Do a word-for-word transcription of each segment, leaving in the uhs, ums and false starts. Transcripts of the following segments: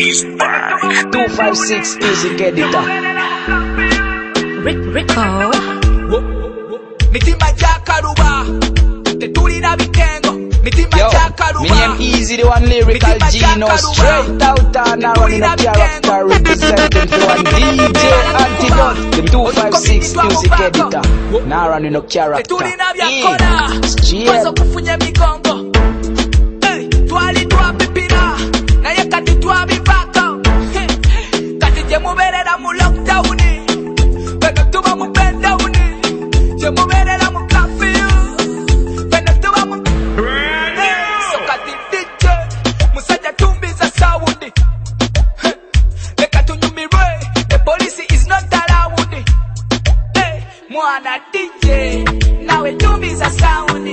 Beast Bike. two five six Music Editor. Rick Rico. Mitimba Jakaruba. Tetulina Bitengo. Mitimba Jakaruba. Me name Easy, the one lyrical Gino. Straight out and I run in a character representing for one D J Antidote. The two five six Music Editor. Now run in a character. Tetulina Biakona. Wazo kufunye migongo. Hey, twali twa pipira. Na ye kati twa bivaka. Kati je muberera mu lockdown. Beno tuba mu benddown. Je muberera mu curfew. Beno tuba mu so kati D J musajja tumbiza sound. Leka tunyumirwe. The police is not around. Hey, mwana D J nawe tumbiza sound.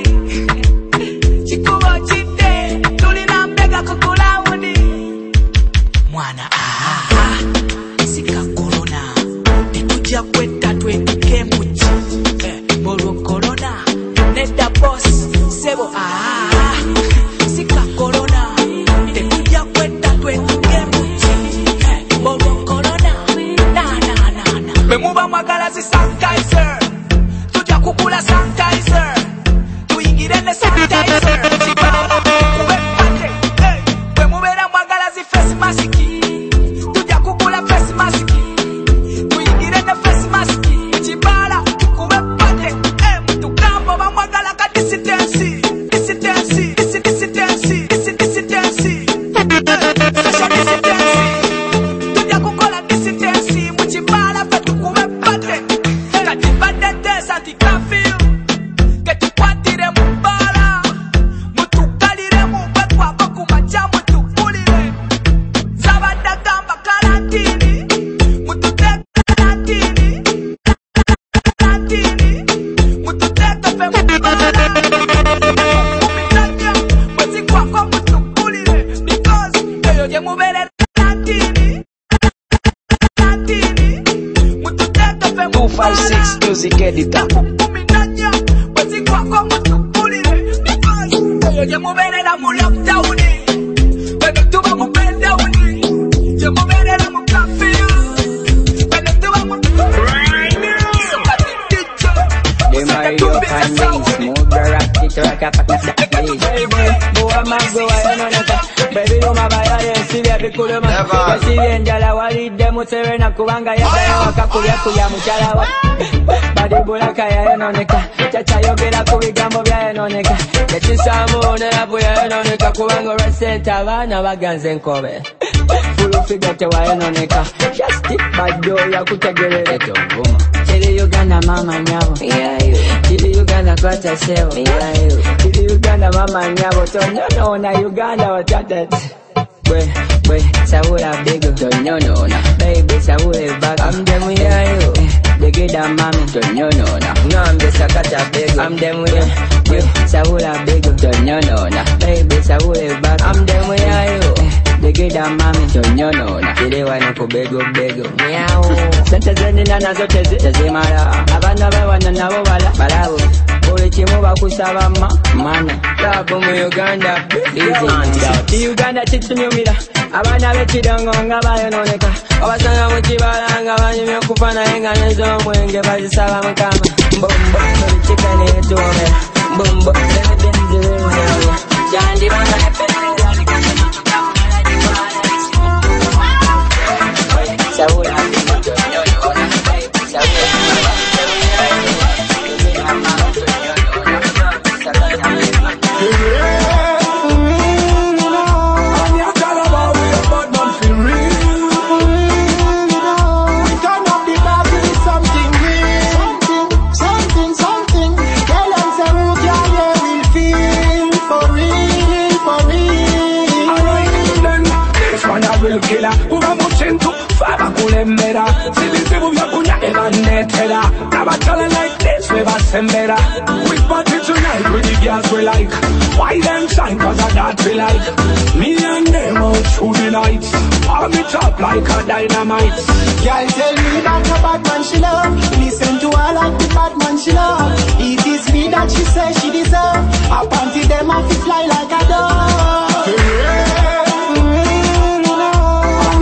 Chikubo chite tulina mbega kukulaundi. Mwana aha sika corona ekuja kwetta twetuke muchi bolo corona neda boss sebo aha sika corona ekuja kwetta twetuke muchi bolo corona na na na na memuba magala si sanitizer tuja kukula sanitizer tuingire ne sanitizer chibala kuwe pate hey memubera magala si face mask tuja kukula face mask tuingire ne face mask chibala kuwe pate hey mutukambo bamwagala ka distance distance distance distance social distance tuja kukola distance muchibala fetu kuwe pate kati bande desa anti-curfew ketu kwatire mubala mutukalire mubekwa bakumacha mutupulire zabada gamba karantini mututeka karantini karantini mututeka fe mubala kumitanya mwezi kwako mutupulire because eyo je mubere karantini karantini mututeka fe two five six Music Editor. kumitanya mwezi kwako mutupulire because eyo je mubere na mu lockdown. Beno tuba mu benddown. Je muberera mu curfew. Beno tuba mu so kati D J They marry your findings, move the rock, it rock up at the stage. Baby, boy, my go, I don't know. Baby, you my buyer, you see every cool man. You see the angel, I want them to say, na kubanga ya baya, wakakuya kuya mchala wa. Badi bula kaya ya noneka, chacha yogela kubigambo bya ya noneka. Yechisamu ne la buya ya noneka, kubango resenta bana baganze nkobe. Full figure te wa ya noneka, just stick bad door ya kutegerere tonguma. Chili Uganda mama nyabo, yeah you. Chili Uganda kwata sewo, yeah you. Chili Uganda mama nyabo, tonyono na Uganda watatet. Bwe, bwe, sawula bigo, tonyono na. Baby sawule bago, I'm them with you. They get that mommy, tonyono na. Ngambe sakata bigo, I'm them with you. Sawula bigo, tonyono na. Baby sawule bago, I'm them with you. They get that mommy, tonyono na. Chile wana kubego bego, meow. Sente zeni na nazo tezi, tezi mara. Abana bewana nabo bala, balawo. Bole chimu bakusaba ma, mana. Labo mu Uganda, easy antidote. Di Uganda chitu nyumira. Abana bechidongo nga bayononeka. Abasanga mu kibala nga banyumye okufana enga nezo omwenge bazisaba mukama. Mbombo, chicken etuome. Mbombo, lemme benzi wena. Jandi bana epene zali kama tukamu. Sawula tonyono na baby sawula killer, uva muchentu, faba kulembera. Silisi buvya kunya eva netera. Never tell her like this, we va sembera. We party tonight with the girls we like. Why them shine cause of that we like. Me and them out through the night. Arm it up like a dynamite. Girl tell me that a bad man she love. Listen to her like the bad man she love. It is me that she says she deserve. Up until them off fly like a dove.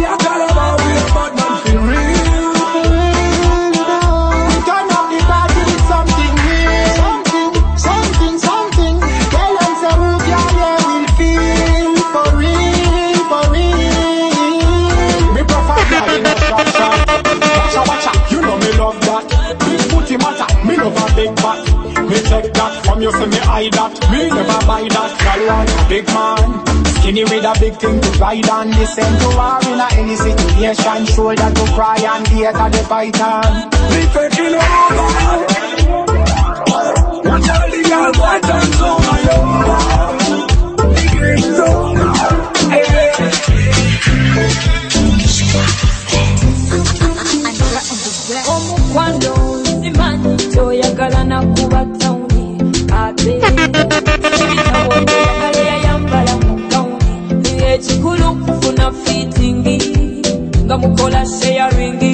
check that. From you say me hide that. Me never buy that. Girl want a big man, skinny with a big thing to ride on. Listen to her in a any situation. Shoulder to cry and ear to the python. Me taking over. Watch all the girls white and so my love. The game's over. Hey. Omukwano simanyi kyoyagala nakuba tawuni ate oyagala yayambala mu gawuni ekikulu kufuna fitingi nga mukola sharingi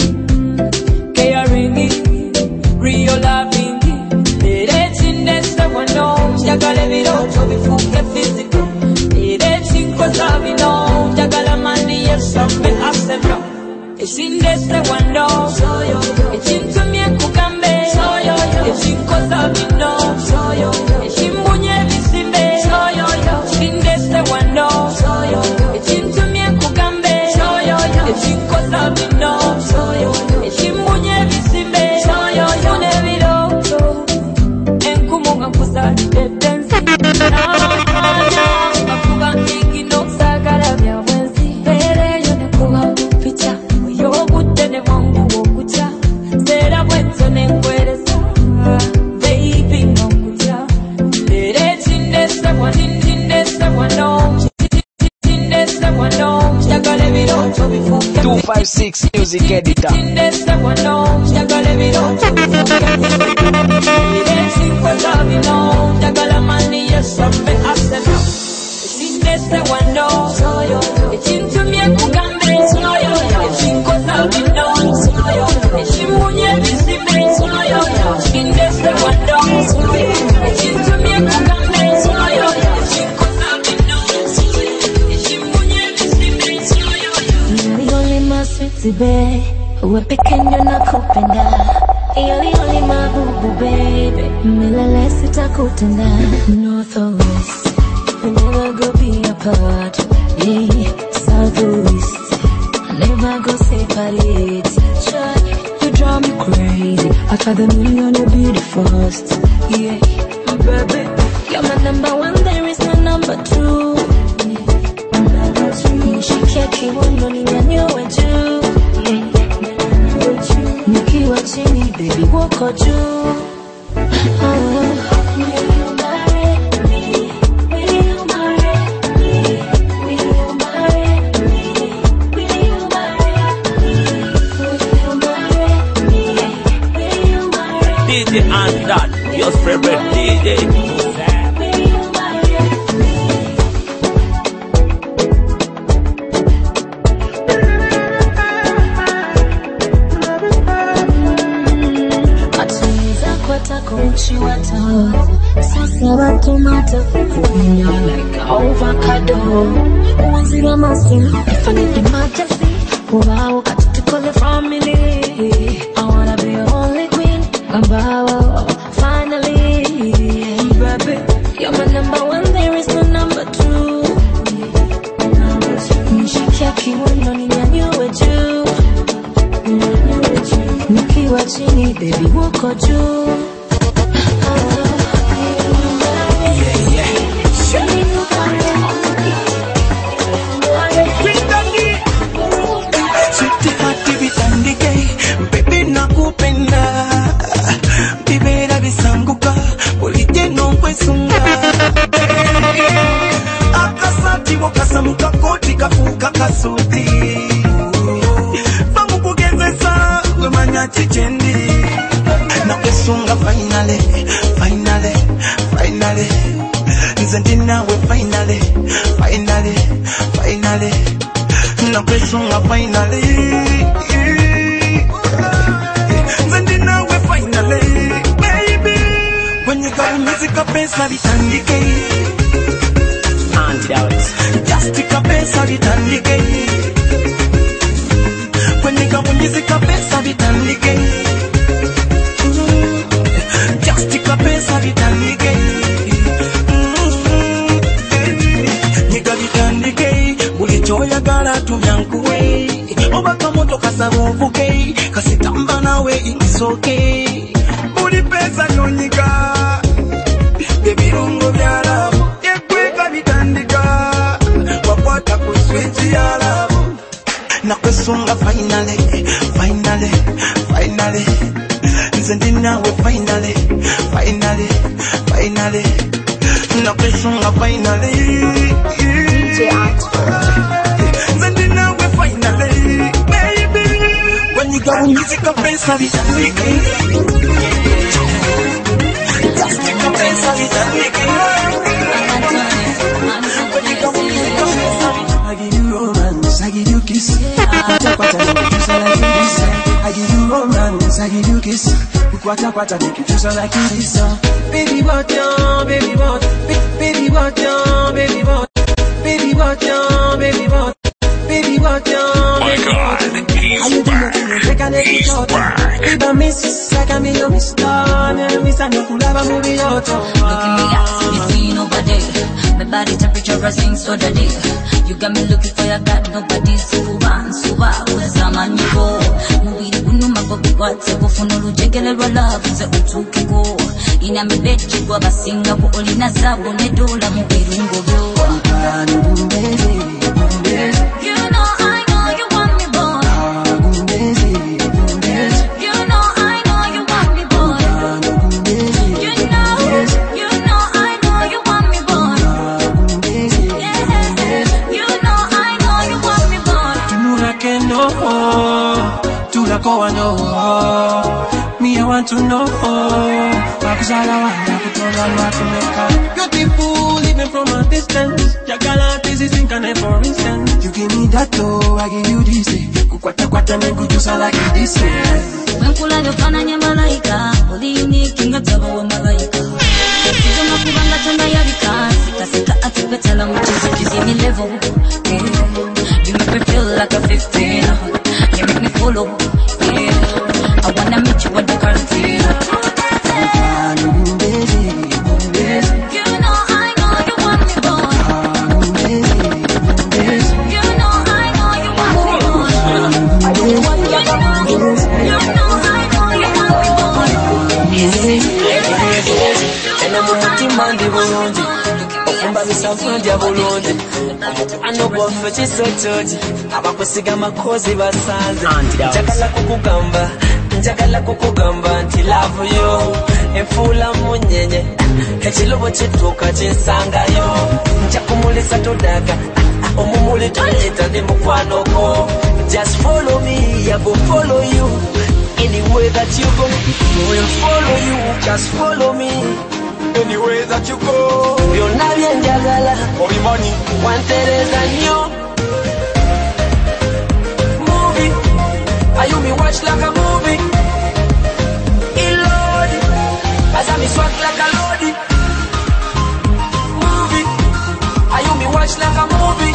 caringi real loving era ekindese wano njagala ebirooto bifuuke physical era ekinkoza bino njagala mani yesambe asema ekindese wano ekintumye kugambe ekinkoza bino ekimbunye ebisimbe ekindese wano ekintumye kugambe ekinkoza bino ekimbunye ebisimbe funa ebirooto enkumu nga nkuzaalidde densi n'amanya ngakuba nkigina okusagala byabwenzi era eyo nekuba pica yobudde ne bwangu okutya seera bwetyo nenkwereza baby ngokutya era ekindese wano kindese wano njagala ebirooto bifuuke two five six Music Editor. kindese wano njagala ebirooto bifuuke era ekinkoza bino njagala mani yesambe asena ekindese wano ekintumye kugambe ekinkoza bino ekimbunye ebisimbe ekindese wano ekintumye kugambe ekinkoza bino ekimbunye ebisimbe. You're the only my sweetie babe, we're picking you nakupenda. You're the only my boo boo baby, milele sitakutenda. North or west, we'll never go be apart. Yeah, south or east, I'll never go separate. Try, you drive me crazy. After the million, you'll be the first. Yeah, baby, you're my number one, there is no number two. Nishikeki wondoni ya niwe juu. Nikiwa chini baby wako juu. Will you marry me? Will you marry me? Will you marry me? Will you marry me? Will you marry me? Will you marry me? D J Andan, your favorite D J. Sasa watu matafukunya like avocado. Wanzira masim, if I need emergency, wow, got to call the family. I wanna be your only queen, Gambawa, finally. Baby, you're my number one, there is no number two. Nishikeki wondoni ya niwe juu. Nikiwa chini, baby, wako juu. Baby nakupenda, bibera bisanguka, ulije nongwesunga. Akasati wakasamuka koti kafuka kasuti. Bamukugezesa wemanya chichendi. Nakwesunga finally, finally, finally. Nzendi nawe finally, finally, finally. Nakwesunga finally. Pesa vitandike Just kabesa vitandike Kwenye kamunyezi kabesa vitandike Just kabesa vitandike Nika vitandike Ulichoya gara tunyankuwe Obaka moto kasabuvuke Kasitamba nawe it's okay Uli pesa nyonyika nakwesunga finally, finally, finally. Nzendina we finally, finally, finally. Nakwesunga finally. D J Nzendina we finally, baby. When you got music up inside it, just take a place of it and make it. When you got music up inside it, I give you romance, I give you kiss. Kwata kwata nikitusa like this. I give you romance, I give you kiss. Kwata kwata nikitusa like this. Baby what yo, baby what, baby what yo, baby what, baby what yo, baby what, baby what yo. My God, he's back. He's back. Baby I miss, like I mean you miss down, and miss and you could have a movie auto. Look at me, ass, me see nobody. My body temperature rising so daddy. You got me looking for your God, nobody. Suba, suba, uzama nigo. Mubiri unuma bobi kwate kufuna lujegele lwa love nze utukiko. Ina mibechi kwa basinga ku olina zabu ne dola mubiri ngobyo. You know I know you want me boy. You know I know you want me boy. You know, you know I know you want me boy. Yeah, you know I know you want me boy. Tumura kendo, tulako wano. Me I want to know. Wakuzala wanda kutola lwakumeka. Beautiful even from a distance. Jagala this is in Kane for instance. You give me that though, I give you this. Kukwata kwata nengujusa like this. Wenkula yofana nye malaika. Oli unique ngataba wa malaika. Kizo makubanga tanda yabika. Sika sika atipetela mchizi kizi mi level. You make me feel like a fifteen. You make me follow. Yeah. I wanna meet you at the canteen. You know I know you want me boy. You know I know you want me boy. You know, you know I know you want me boy. Ena mumutima ndi bulungi ofumba bisafanja bulungi ano bofe kisotoji abakusiga makozi basanze njagala kukugamba njagala kukugamba nti love yo enfula munyenye ekilobo kituuka kinsangayo njakumulisa todaga omumuli toyita ndi mukwanoko. Just follow me, I go follow you anywhere that you go. We'll follow you, just follow me Anywhere that you go. Byonna byenjagala Obi money. wantereza nnyo. Movie, are you me watch like a movie? Ilodi, as I me swag like a lodi. Movie, are you me watch like a movie?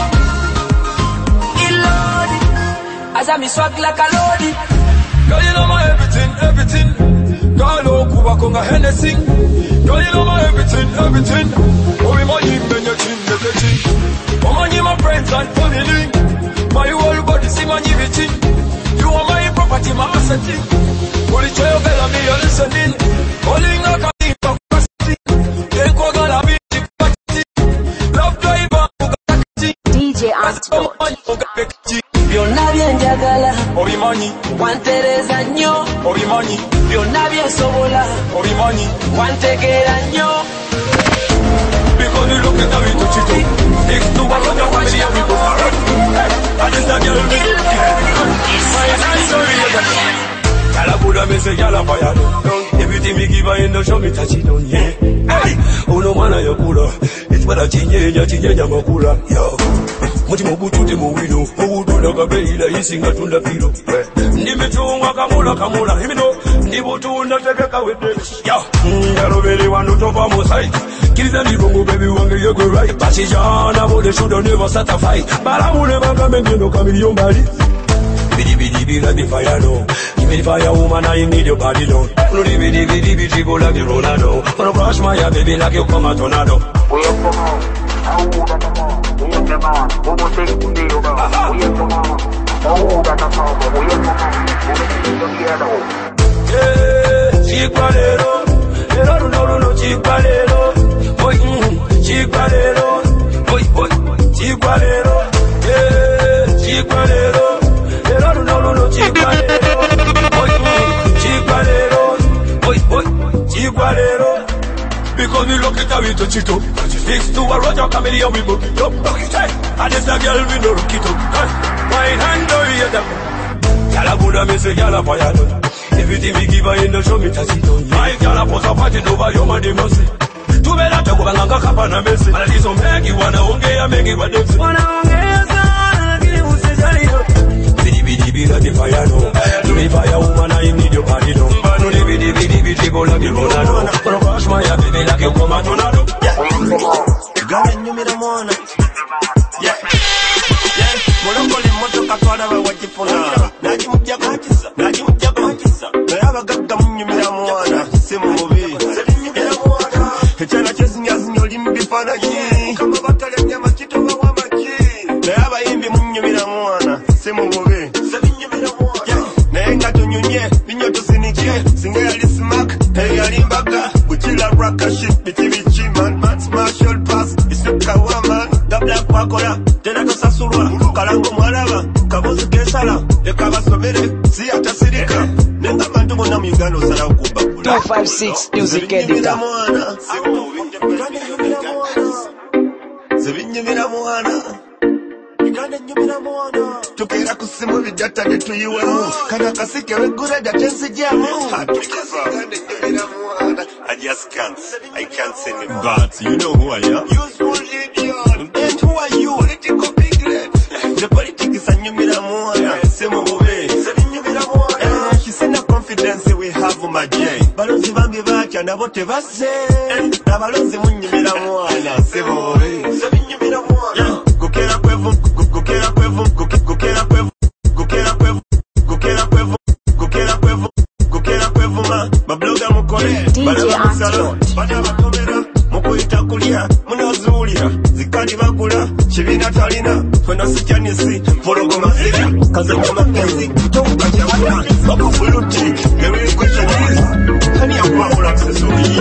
Ilodi, as I me swag like a lodi. Girl, you know my everything, everything. Girl, oh, Kuba Konga Hennessy. Girl, you know my everything, everything. Oh, we might even bend your chin, make a chin. Oh, man, you my friends and family. My whole body, see my everything. You are my property, my asset. Holy child, tell me you're listening. Holding like a thing, but casting. Then go gonna be love driver, D J Astro. Byonna byenjagala Obi money, wantereza nnyo. Obi money, Byonna byensobola Obi money. wantegeera nnyo. Because you look at me to cheat. Next to one of the family and we go for it. And it's not your business. My eyes are real. Yalla put a message, yalla fire down. Everything we give her in the show me touch it on, yeah. Hey, oh no man, you're cooler. It's what I change, yeah, change, yeah, I'm cooler, yo. Muti mubutu de muwino, mubutu na kabeila, isinga tunda filo. Nimetunga kamula kamula, himino, nibutu na tebeka wete. Yo, yalo vele wanu topa mosai. Kiliza nibongo baby wange you go right. Basijana bode shoulda never start a fight. Balamule banga mengeno kamilion bali. Bidi bidi bidi like the fire no. Give me the fire woman, I need your body no. No di bidi bidi bidi go like the Ronaldo. Wanna brush my hair baby like you come a tornado. We up come on, oh that come on, we up come on, we go take the day over. We up come on, oh that come on, we up come on, we take the day over. Yeah, chicalero, no no no no chicalero, boy, chicalero, boy boy, chicalero, yeah, chicalero. Because me look it how we touch it up. Six to a Roger Chameleon we book it up. And this a girl we no rock it up. Wine and do it up. Gyal a good and me say gyal a fire done. Everything we give her in the show me touch it on. My gyal a put a party over your man they must say. Tu me la togo banga kapa na mesi. Ala diso mengi wana ongea mengi wademsi. Wana ongea sana kili usijali yo. Bidi bidi bidi di fire no. You be fire woman I need your body no. No di bidi bidi bidi bola di bola no. Wanna crush my baby like you come a tornado. Gane nyumira mwana. Yeah. Yeah. Molongoli moto katwala wa wajifuna. Naji mujja kwakisa. Naji mujja kwakisa. Nayaba gaga mnyumira mwana. Simu mubi. Echana chesi nyazi nyoli mbifana yi. Kama batale nyama chito wa wamachi. Nayaba imbi mnyumira mwana. Simu mubi. Mnyumira mwana. Naenga tunyunye. Binyo tusinike. Singe yali smack. Hey yali mbaga. Uchila raka shit. Biti bichi man. Man smash all pass. Isuka waman. Da black wakola. Tena kasasurwa. Kalango mwalaba. Kabozi kesala. Ekaba sobere. Si atasirika. Nenga mandu muna mugano sara ukuba. two five six Music Editor. Sevinyumira mwana. Igane nyumira mwana. Tukera kusimu vijata netu iwemu. Kana kasike wegure datensi jamu. Igane nyumira mwana. I just can't. I can't sing it. But you know who I am. You small idiot. And who are you? Political piglet. The politics is a nyumira mwana. Semo ube. Sevinyumira mwana. She said no confidence we have on my J. Balonzi bange bacha na bote base. Na balonzi munyumira mwana. Semo ube. Sevinyumira mwana. Gokera kwevu. Gokera kwevu. Gokera kwevu. Gokera kwevu. Gokera kwevu. Gokera kwevu. Gokera kwevu ma. Mabloga mukole. D J Antidote. Bana batomera. Mukuita kulia. Munazulia. Zikadi bagula. Chibina talina. Kwena sichanisi. Forogo mazira. Kaza kwa mapenzi. Tonga chakula. Wako fuluti. Every question is. Kani ya kwa mula accessory.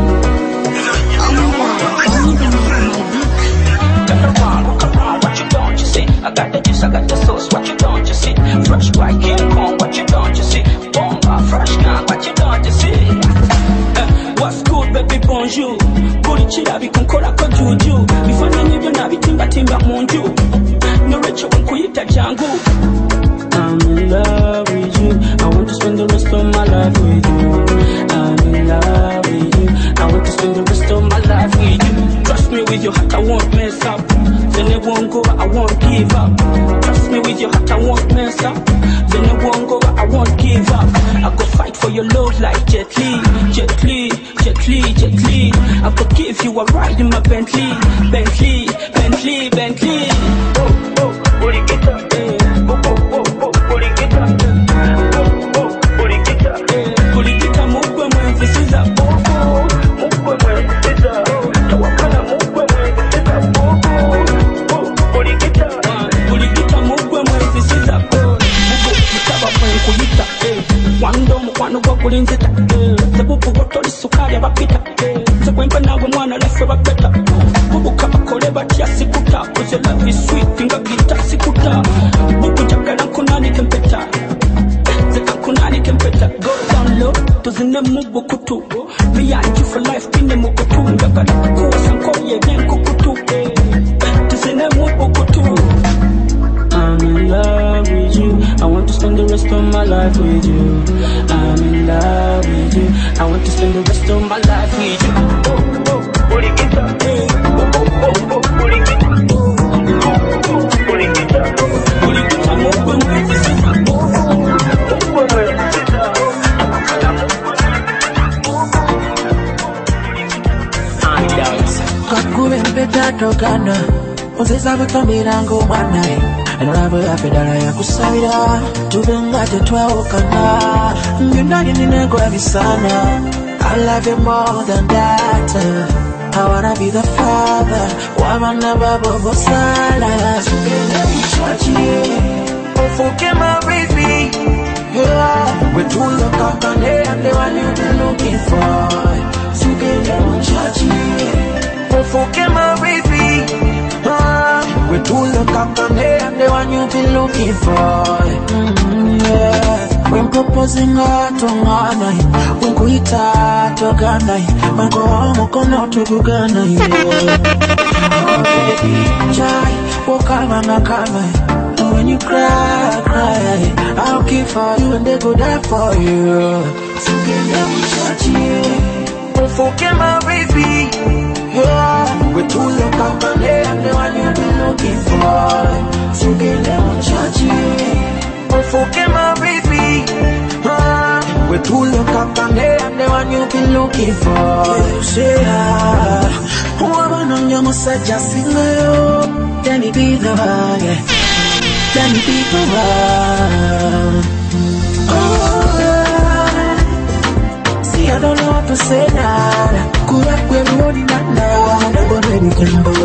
I got the juice, I got the sauce, what you don't you see? Fresh white King Kong, what you don't you see? Bomba, fresh gun, what you don't you see? Uh, what's good, baby, bonjour? Kuri chira bikunkora ko juju. Bifanya nibyo nabitimba timba munju. Norecho nkuyita jangu. I'm in love with you. I want to spend the rest of my life with you. I'm in love with you. I want to spend the rest of my life with you. Trust me with your heart, I won't mess up. Then it won't go, I won't give up. Trust me with your heart, I won't mess up. Then it won't go, I won't give up. I go fight for your love like Jet Li, Jet Li, Jet Li, Jet Li. I go give you a ride in my Bentley, Bentley, Bentley, Bentley. Oh, oh, booty get up, eh. Oh, oh, oh, oh, booty get up. Oh, oh, booty get up, eh. Booty get up, mukwe mwe visiza. Oh, oh, mukwe mwe visiza. Tawakana mukwe mwe visiza. Oh, oh, booty get up. Booty get up, mukwe mwe visiza. Oh, mukwe mutaba mwe nkuyita. Wando mukwano gwa kulinzita. Tebubu gotoli sukari abapita. Tekwempa nawe mwana lefe bapeta. Bubuka bakole batya sikuta. Cause your love is sweet nga gita sikuta. Bubu jagala kunani kempeta. Zeka kunani kempeta. Go down low, tuzine mubu kutu. Behind you for life, pine mukutu. Ngagala kuwa sankoye bien kukutu. Tuzine mubu kutu. I'm in love with you. I want to spend the rest of my life with you. I'm in love with you. I want to spend the rest of my life with you. Oh, oh, booty get up. Oh, oh, oh, oh, booty get up. Oh, oh, oh, booty get up. Booty get up. Move when we visit. Oh, oh, move when we visit. I'm down. Kakubempeta tokana. Ozeza kutomirango mwanae. Enolabo ya fedala ya kusabira. Tubenga tetwaokana. Mjundani ninengo ya visana. I love you more than that. I wanna be the father. Wamana babo sala. Sukene mchachi. Ofuke my baby. Yeah. We're two look up on it and the one you've been looking for. Sukene mchachi. Ofuke my baby. We two look up on there and the one you've been looking for. Mm-hmm, yeah. When proposing atongana, when kuita togana, mango mukono tugugana. Oh baby, chai, wokama makama. When you cry, cry, I'll keep for you and they go die for you. So give them touch you. Don't forget my baby. Yeah, we two look up and they are the one you've been looking for. So give them touch you. Don't forget my baby. Yeah, we two look up and they are the one you've been looking for. You say ah, woman on your massage just sing you. Let me be the one. Yeah. Let me be the one. Oh, see, I don't know what to say now. Could I quit running that now? I don't know anything but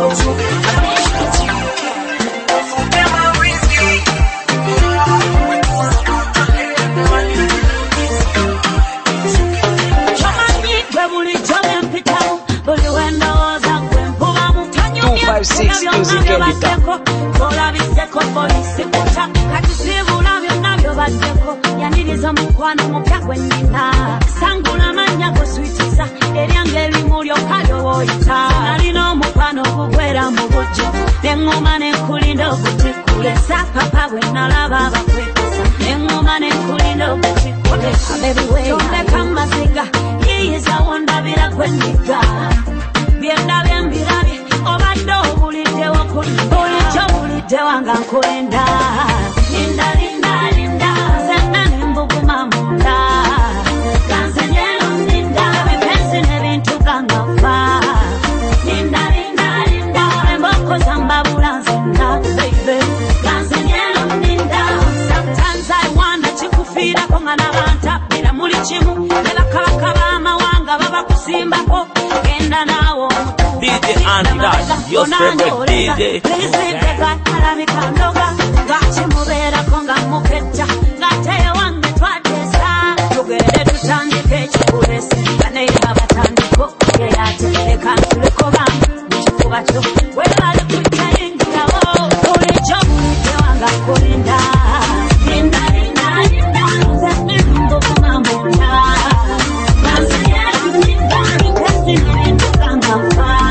two five six music editor. Polisi kucha katisibula byonna byobaddeko yaniriza mukwano mupya gwenina sangula manya goswitisa eryange erimu lyokalowoyita nalina omukwano gugwera mu bujjo neŋŋoma nenkulinda ogutikule sapapa bwe nalaba abakwekasa neŋŋoma nenkulinda ogutikule tombeka maziga yiyiza wondabira gwendiga byendabye mbirabye obadde obuliddewo bulijjo buliddewa nkulinda linda linda linda zenna nembuguma munda kanzenyero linda bipensi n'ebintu gangafa linda linda linda emboko zambabula nzenna baby kanzenyero linda sometimes I wonder kikufiirako nga n'abantabbira muli kimu ne bakabaka b'amawanga baba kusimbako genda naawo D J Antidote, your favorite D J. Please leave the guy, Alamika Noga. Got you moving up on Gamukecha. Got you one the twice. You get it to Sandy Cage, Police. The name of a Tandy Cook. They are to the country to come on. Well, I look with saying, oh, holy job, you are not going down. Linda, Linda, Linda, that's me, Bumamuna. Nancy, Linda, because you need to come on.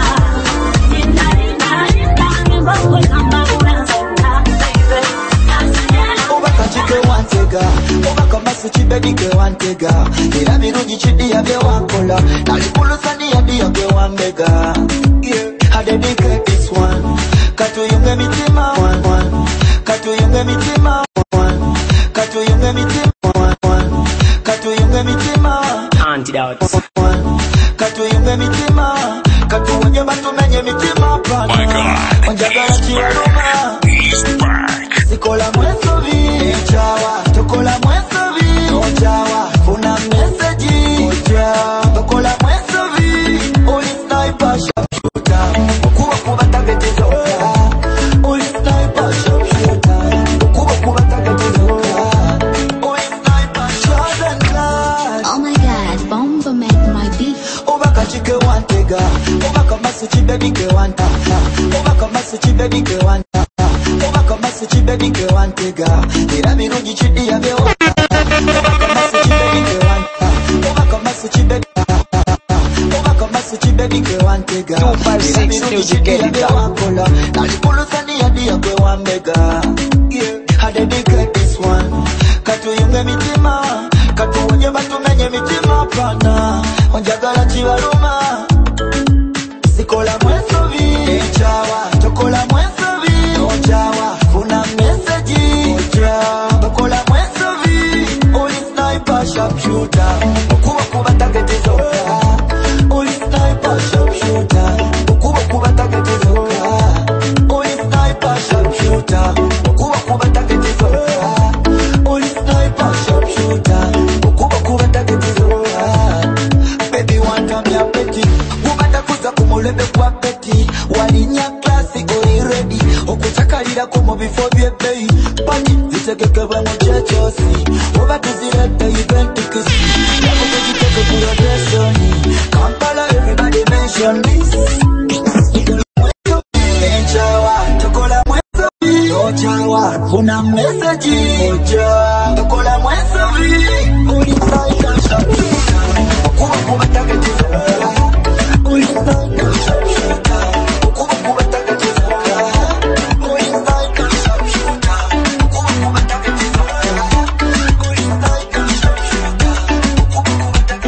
Baby ke wantega ila miruji chidi ya bye wakola nalikulusa ya dia bye wambega yeah I dedicate this one katu yunge mitima one one katu yunge mitima one katu yunge mitima one katu yunge mitima Antidote one katu yunge mitima katu wenye batu menye mitima pana my god onjagala chiwaruma he's back sikola mweso vi chawa tokola mweso Ojawa, una message. Ojawa, tokola mweso vi. Oli sniper sharpshooter. Okuba kuba target is over. Oli sniper sharpshooter. Okuba kuba target is over. Oli sniper shot and glass. Oh my God, bomba make my beat. Obaka chike wantega. Obaka masuchi baby ke wanta. Obaka masuchi baby ke wanta. Obaka masuchi baby ke wantega. Ira miruji chidi ya bewa. two five six music editor. Nalikulusa ya dia kwe wambega. Yeah, I dedicate this one. Katu yunge mitima, katu wenye batu menye mitima pana. Onjagala chiwaruma. Sikola mweso vi. Chawa, tokola mweso vi. Ojawa, una message. Ojawa, tokola mweso vi. Oli sniper sharpshooter. Okuba kuba target is over. Oli sniper sharpshooter. Okuba kuba target is over. Oli sniper sharpshooter. Okuba kuba target is over. Oli sniper sharpshooter. Okuba kuba target is over. Baby want to me a petty. Ubanda kuza kumulebe kwa petty. Walinya classic ori ready. Okuchakalira komo before be pay. Party zitekeke bwe muchechosi. Oba tuzirete event kisi. Yako kujiteke kuya dressoni. Kampala everybody mention this. Enchawa, tokola mweso vi. Ochawa, una message. Ocha, kola mwesavi. Ulisaika shapshuta. Kuwa kubataka jizuka. Ulisaika shapshuta. Kuwa kubataka jizuka. Ulisaika shapshuta. Kuwa kubataka jizuka. Ulisaika shapshuta. Kuwa kubataka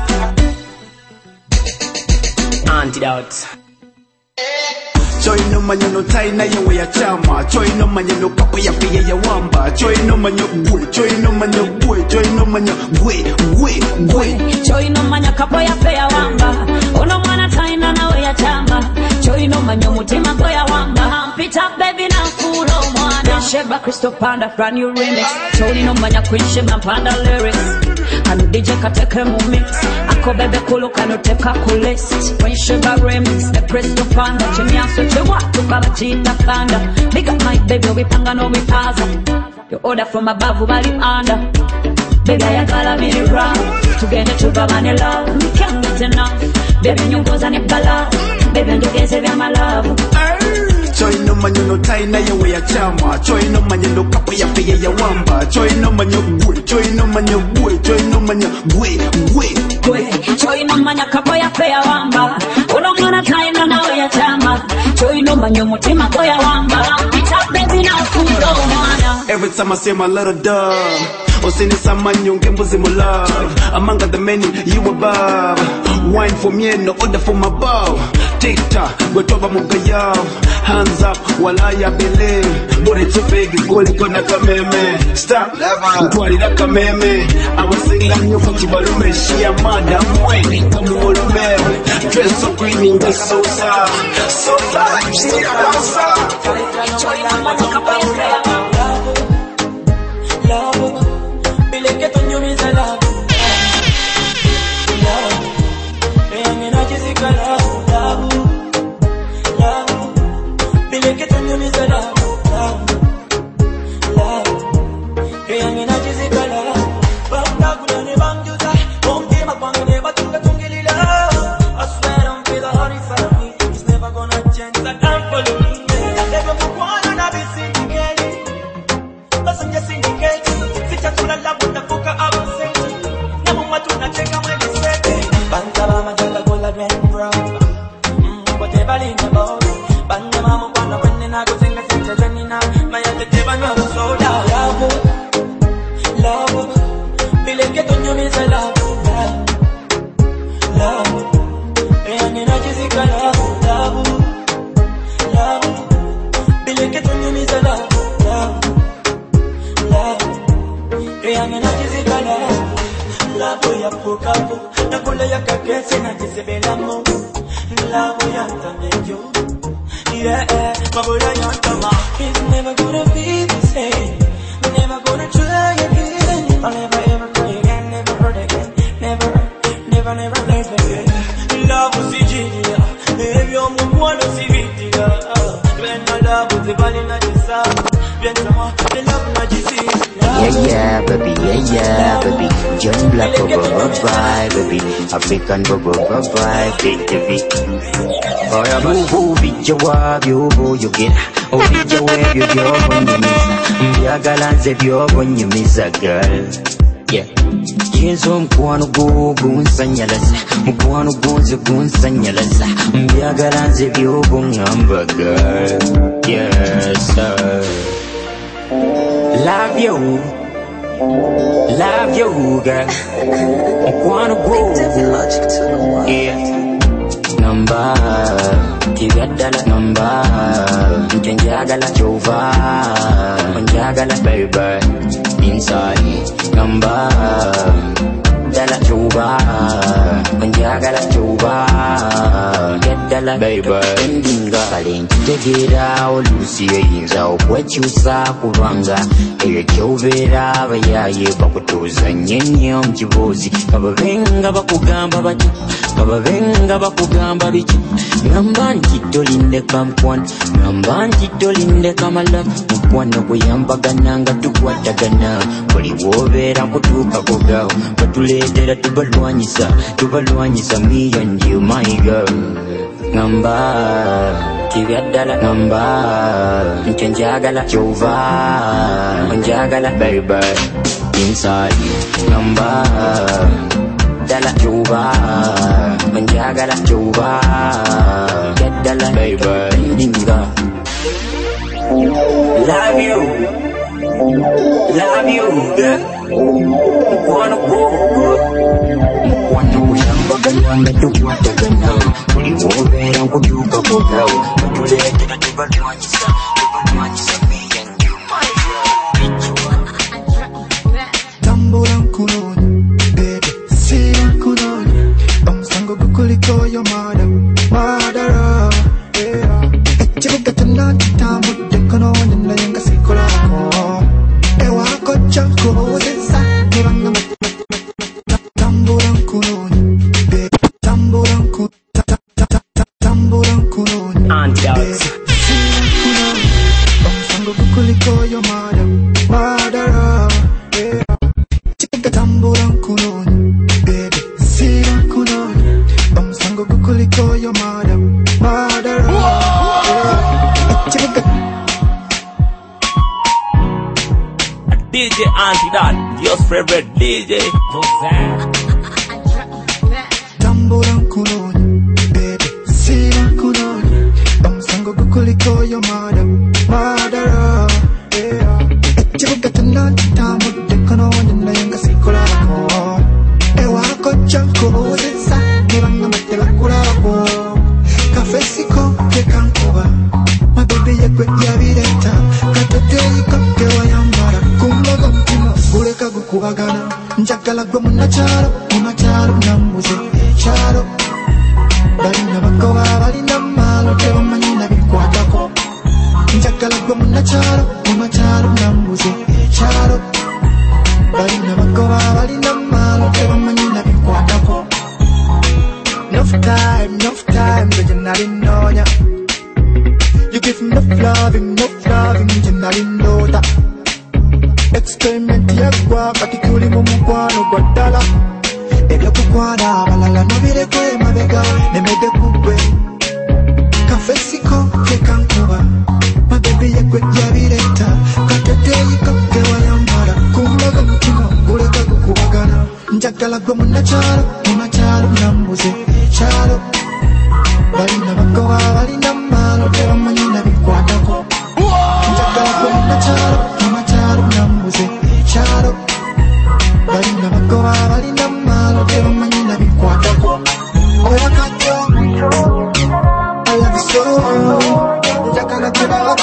jizuka. Antidote. Choi no manyo no tai na yewe ya chama. Choi no manyo no kapo ya piye ya wamba. Choi no manyo gwe, choi no manyo gwe, choi no manyo gwe, gwe, gwe. Choi no manyo kapo ya piye ya wamba. Ono mwana tai na nawe ya chama. Choi no manyo mutima kwa ya wamba. Pita baby na fulo mwana. Sheba Crystal Panda, brand new remix. Choi no manyo Queen Sheba Panda lyrics. Kanu D J kateke mu mix. Ako bebe kulu kanu teka kulist. Queen Sheba remix, the Crystal Panda. Chimi aso chewa tukaba chita panda. Big up my baby, we panga no we paza. You order from above, bali under. Baby, I gotta be the round. Together to Bavani love, we can't get enough. Baby, you goes on a bala. Baby, you get it, my love. Choi no manyo no tai na yewe ya chama. Choi no manyo no kapo ya piye ya wamba. Choi no manyo gwe, choi no manyo gwe, choi no manyo gwe, gwe, gwe. Choi no manyo kapo ya piye ya wamba. Uno mwana tai na nawe ya chama. Choi no manyo mutima kwa ya wamba. Pita baby na fulo mwana. Every time I say my little dove, Osini samanyo ngembuzi mo love. Among the many you above. Wine for me no order for my bow. Tic-tac, we toba mugaya. Hands up, wala ya bele. Body too big, goli kona kameme. Stop, mtuari na kameme. I was singing you for chibalume. She a madam wine, kamu olume. Dress so creamy, we so soft. So fly, she a dancer. Love, be like it on you, miss a love. Love, be I'm in a physical love. Love, love, be like it on you, miss a love. Love, love, be I'm in a physical love. Bang, bang, bang, bang, you say, bang, bang, bang, never took a tongue, love. I swear don't feel the hurry for me. It's never gonna change. I can't follow me. Never move on and I'll be singing again. Listen, just sing again. Chakula la buta kuka absent. Na mama tunacheka mwezi sete. Banda mama jala kola dwen brown. Mm, whatever in the boat. Banda mama wana wene na kuzinga sente zeni na. Maya tete banwa soda. Love, love. Bile ke tonyo misa love. Love, eyange na jizika love. Love, love. Bile ke tonyo misa love. Love, love. I'm in a physical love. Love ya pokapo. Na kula ya kakese na jisebela mo. Love ya tamejo. Yeah, mabula ya tama. It's never gonna be the same. Never gonna try again. I'll never ever cry again. Never hurt again. Never, never, never live again. Love usijidia. Baby, I'm mwana sivitia. When my love is the bali na jisa. Bien sama, the love na jisi. Yeah, yeah, baby, yeah, yeah, baby. John Black, bye, bye, bye, baby. African, bye, bye, bye, bye, baby. Oh, yeah, boo, boo, be your wife, you, boo, you get. Oh, be your wife, you, you're when you miss. Yeah, galants, if you're when you miss a girl. Yeah. Yezo mkwano go gunsanyalasa. Mkwano gonze gunsanyalasa. Mbiyagalanze byogo ngamba girl. Yes, sir. Love you, love you, girl. Mkwano go, yeah. Number, tigadala number. Nkenjagala chova, nkenjagala baby. Inside, number. Dala chuba, njagala chuba, get dala baby. Endinga kalin, tegera olusiye yinza okwekyusa kulwanga. Eyo kyovera abayaye bakutuuza nnyo mu kibuuzi. Kababenga bakugamba bati, kababenga bakugamba biki. Ngamba nti tolindeka mukwano, ngamba nti tolindeka malavu. Mukwano kuyambagana nga tukwatagana. Buli wobeera kutuuka kugawo, batuleetera tubalwanyisa, tubalwanyisa me and you my girl. Ngamba, tigaddala ngamba, nkenje Manjagala Chova, Manjagala baby, inside number. Dala Chova, Manjagala Chova, get dala baby, Dinga. Love you, love you, wanna go. Wanna go, wanna do what I can now. We won't be able to do the whole now. But you let it never do what you say, never do what you say, me and you, my girl. Tamburan kunoni, baby, siran kunoni. Bamsango kukuliko your mother, mother, yeah. Chibuka tunati tamu, dekono nina yenga sikola ko. Ewa kocha ko, zesa, nibanga mat. Tamburan kunoni, baby, tamburan kunoni. Antidotes. Bamsango kukuliko your mother, mother, yeah. Chibuka tamburan kunoni, baby, siran kunoni. Bamsango kukuliko your mother, mother, yeah. Chibuka. D J Antidote, your favorite D J. Tamburan kunoni, baby, siran kunoni. Bamsango kukuliko your mother, mother, yeah. Chibuka tunati tamu, dekono nina yenga sikola ko. Ewa kocha ko, zesa, nibanga matela kula ko. Kafesiko ke kankuba, my baby yekwe yavireta. Katete yiko ke wayambara, kumbaga mtima, guleka gukubagana. Njagala gwe munacharo, munacharo namuze, charo. Balina bakoba, balina malo, tebamanyi nabikwatako. Njagala gwe munacharo, munacharo namuze, charo. Balina bakoba, balina malo, tebamanyi nabikwatako. Enough time, enough time, but you're not in on ya. You give me enough loving, enough loving, you're not in know that. Experiment ya kwa katikuli mumukwano kwa dala. Ebyo kukwana balala nobire kwe mabega nemede kugwe. Kafesiko ke kankuba, my baby yekwe yavireta. Katete yiko ke wayambara, kumbaga mtima, guleka gukubagana. Njagala gwe munacharo, munacharo namuze, charo. Balina bakoba, balina malo, tebamanyi nabikwatako. Njagala gwe munacharo, munacharo namuze, charo. Balina bakoba, balina malo, tebamanyi nabikwatako. Oya kacho, I love you so. Njagala tebaga.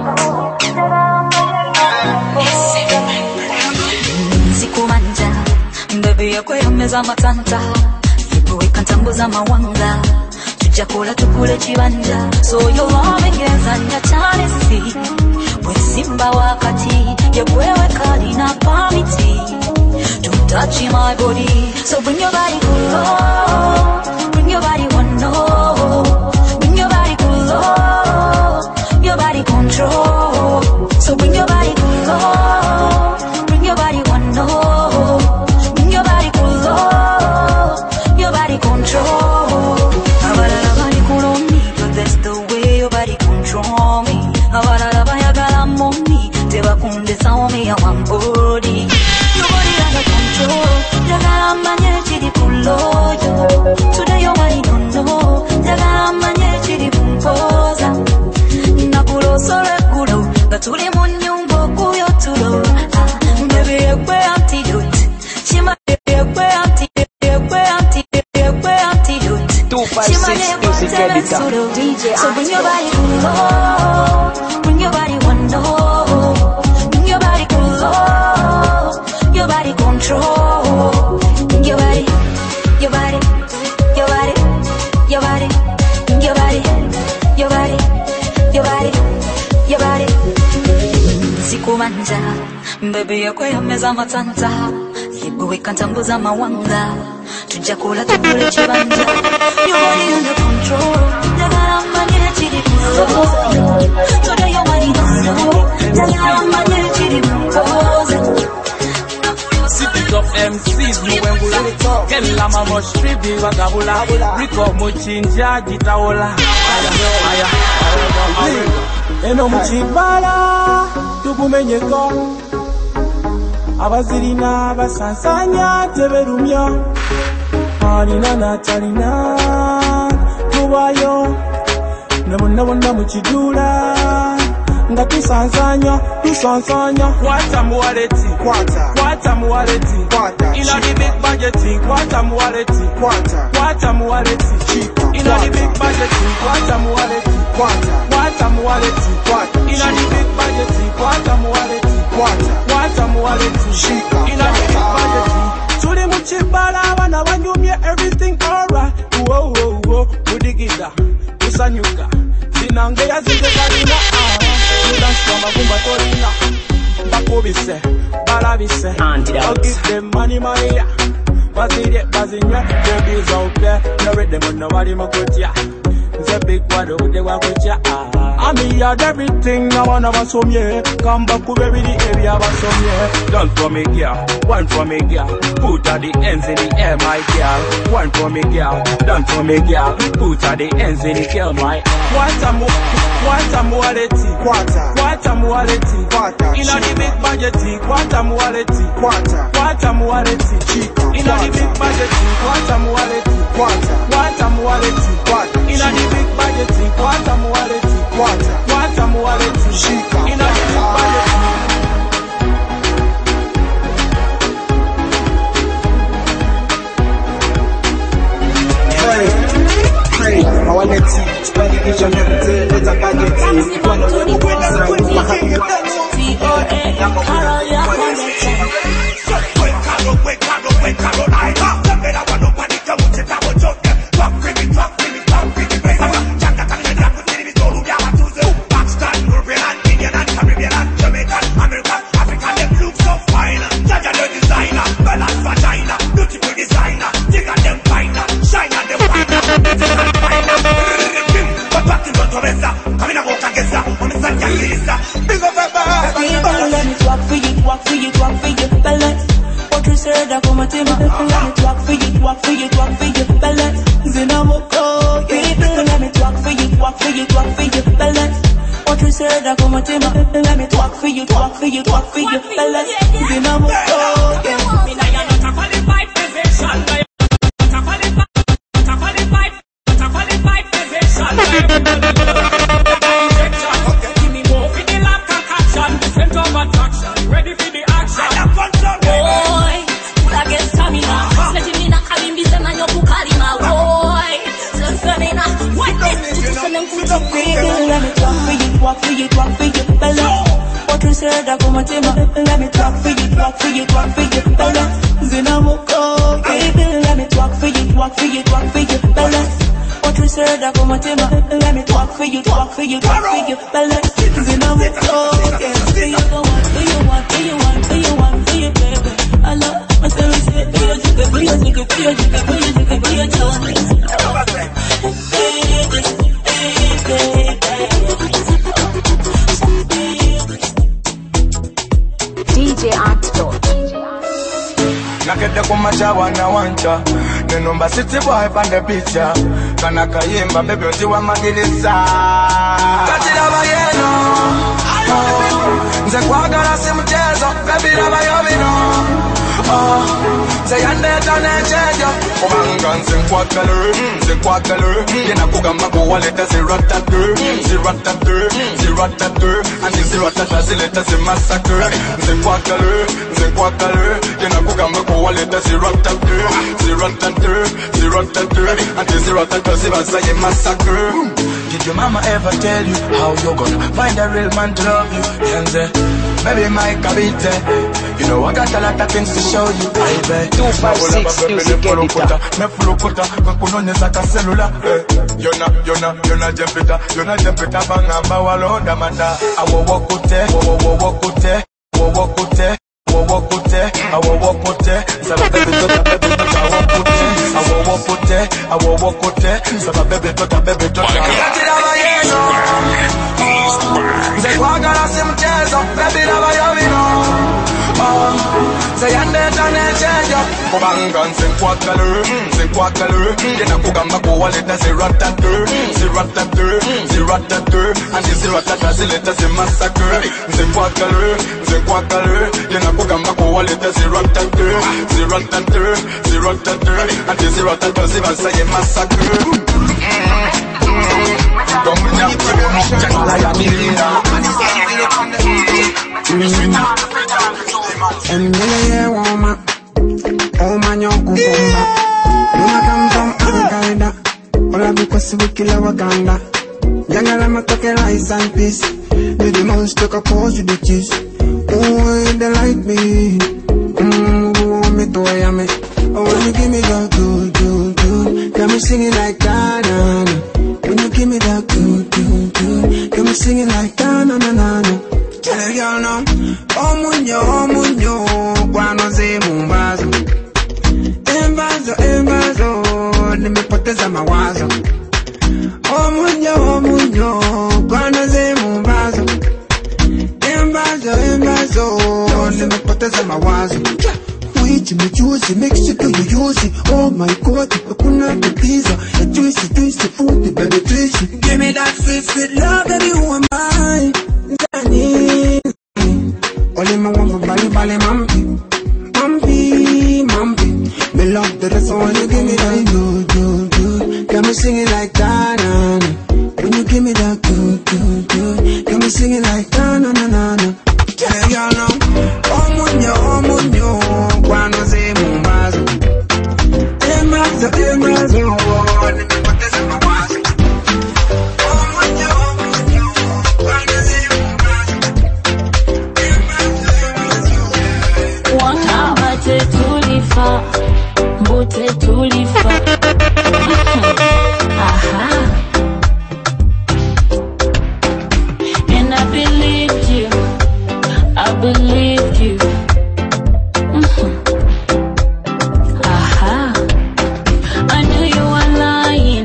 Sikumanja, baby yakwe yameza matanta. Sikuweka ntambuza mawanga. Tujakula tukule chibanja. So your love ingeza nyachanesi. We simba wakati yakwewe kali na pamiti. Don't touch my body. So bring your body close. Bring your body one no. Bring your body close. Your body control. So bring your body close. Bring your body one no. Bring your body close. Your body control. Abalala bali kulomi, but that's the way your body control me. Abalala bayagala mommy, tebakundesa omi ya wambodi. Your body under control. Jagala manye chidi puloyo. Today your body don't know. Jagala manye chidi pumpoza. Nakulo sole kulo, gatuli munyumbo kuyo tulo. Baby ekwe antidote, chima ekwe antidote, ekwe antidote, ekwe antidote. two five six music editor. D J So bring your body close, bring your body one no. Bring your body close, your body control. Bring your body, your body, your body, your body, bring your body, your body, your body, your body. Sikumanja, baby yakwe yameza matanta. Sikuweka ntambuza mawanga. Tujakula tukule chibanja. Your body under control. Jagala manye chidi puloza. Today your body don't know. Jagala manye chidi puloza. Cities of M Cs, New England. Kella mama shribi wakabula. Rico mochinja jitaola. Aya, aya, aya. eno mukibala tugumenyeko abazirina basansanya teberumya alina natalina tubayo nebonnabonna mukidula nga tusansanya tusansanya kwata muwaleti kwata kwata muwaleti kwata ina the big budget kwata muwaleti kwata kwata muwaleti ina the big budget kwata muwaleti kwata kwata muwaleti kwata ina the big budget kwata muwaleti kwata kwata muwaleti ina the big budget tuli mukibala abana banyumye everything alright whoa whoa whoa mudigida kusanyuka sinange yazinde kalina Transforma kumba torina bakubise balabise I'll give them money money bazirye bazinywe babies out there no read them nobody makutya the big word ude wakutya I mean had everything now one of us home yeah come back to every day ebya basomye done for me girl one for me girl put at the ends in the air my girl one for me girl done for me girl put at the ends in the air my Kwata mu, kwata muwaleti, kwata, kwata muwaleti, kwata, ina the big budget, kwata muwaleti, kwata, kwata muwaleti, chika, ina the big budget, kwata muwaleti, kwata, kwata muwaleti, kwata, ina the big budget, kwata muwaleti, kwata, kwata muwaleti, chika, ina the big budget. Hey, I want to teach, but you should never tell it's a gadget. If you know the boys, my happy wife. T O A, Carol, let me talk for you, talk for you, talk for you, fella. You know me, oh yeah. Me now you're not a qualified physician, but you're not a qualified, not a qualified, not a qualified physician. Give me more for the lab concoction, the center of attraction, ready for the action. Boy, I get stamina. Sledging in a cabin, be the man you cook kalima. Boy, so stamina. What is this? Let me talk for you, talk for you, talk for you. What you said, I come to me. Let me talk for you, talk for you, talk for you, Bella. Zinamoko, baby. Let me talk for you, talk for you, talk for you, Bella. What you said, I come to me. Let me talk for you, talk for you, talk for you, Bella. Zinamoko, yeah. Do you go on? Do you want? Do you want? Do you want? Do you baby? I love myself. Say, do you do it? Do you do it? Do you do it? Do you do it? Do you do D J Antidote. Nakete kumacha wana wancha Nenomba city boy pan the picture Kana kayimba baby utiwa magilisa Katila bayeno Nze kwagala si mchezo Baby lava yobino Nze yandeta nechejo Kubanga nze nkwakale Nze kwakale Yena kugamba kuwaleta ziratatu Ziratatu Ziratatu Andi ziratata zileta zimasakre Nze kwakale Nze kwakale Yena kugamba kuwaleta ziratatu Ziratatu Ziratatu Andi ziratata zibasa ye massacre. Did your mama ever tell you how you're gonna find a real man to love you? Yenze, maybe my kabite. You know I got a lot of things to show you. I bet. two five six music editor. Me fulukuta, kakunonyeza ka cellular. Yona, yona, yona jempita, yona jempita bangamba walonda manda. Awo wokute, wo wo wokute, wo wokute. Wokute, awo wokute, saba baby tota baby tota wokute, awo wokute, awo wokute, saba baby tota baby tota. Katila bayeno, nze kwagala si mchezo, baby lava yobino. Say andeta nechejo kubanga nsinkwagala nsinkwagala yena kugamba kuwaleta ziratatu ziratatu ziratatu andi ziratata zileta zimasakre nsinkwagala nsinkwagala yena kugamba kuwaleta ziratatu ziratatu ziratatu andi ziratata zibasa ye masakre Domina Jala ya milina Emile woman, oh man, you're good. When I come from Al-Qaeda, all of because we kill our Waganda. Young and I'm a talking rice and peace. They the most took a pause with the cheese. Oh, they like me. Mmm, who want me to wear me? Oh, when you give me that good, good, good, got me singing like da-na-na. When you give me that good, good, good, got me singing like da-na-na-na-na. Tell y'all now, oh munyo, oh munyo, guano ze mumbazo. Embazo, embazo, nimepoteza mawazo. Oh munyo, oh munyo, guano ze mumbazo. Embazo, embazo, nimepoteza mawazo. Wait, me juicy, mix it to you use it. Oh my God, hakuna tatizo. A juicy, juicy food, baby, juicy. Give me that sweet, sweet love, baby, who am I? Danny, only my one for bali bali mampi, mampi, mampi. Me love the rest, when you give me that good, good, good. Got me singing like da-na-na. When you give me that good, good, good. Got me singing like da-na-na-na-na. Yeah, y'all know. Oh munyo, oh munyo, guano ze mumbazo. Emazo, emazo, nimepoteza mawazo. Oh munyo, oh munyo, guano ze Wakabate tulifa, mbute tulifa. Aha. And I believed you, I believed you. Mm-hmm. Aha. I knew you were lying.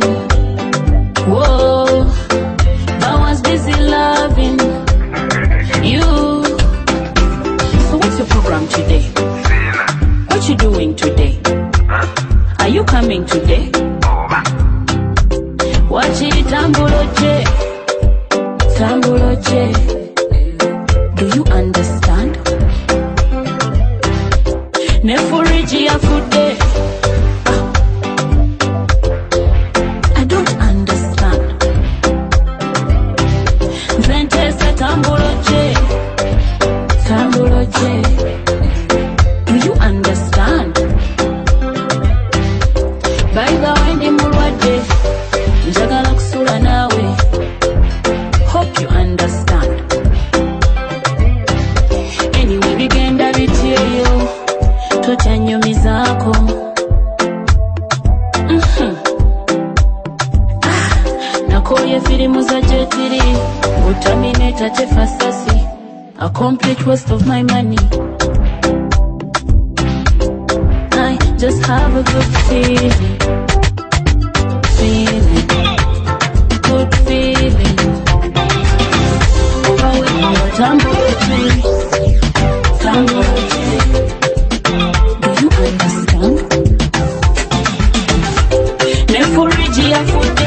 Whoa. But I was busy loving you. So what's your program today? What you doing today? Are you coming today? Watch it, Tambuloche, Tambuloche. Do you understand? Nefuriji afude. I don't understand. Ventesa Tambuloche, Tambuloche. Do you understand? By the way, ni mulwade, njagala kusula nawe. Hope you understand. Anyway, bigenda bityeyo, totanyumizako. Mhm. Ah, nakoye filimu za jetiri, utamineta tefasasi. A complete waste of my money. I just have a good feeling, feeling, good feeling. Oh, with your tambourine, tambourine. Do you understand? Nefuriji afude.